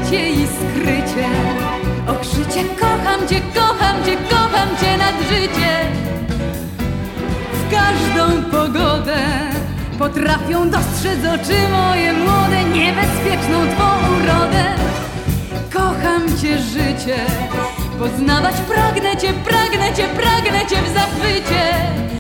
ukrycie i skrycie. Och życie, kocham cię, kocham cię, kocham cię nad życie. W każdą pogodę potrafią dostrzec oczy moje młode, niebezpieczną twą urodę. Kocham cię życie, poznawać pragnę cię, pragnę cię, pragnę cię w zachwycie.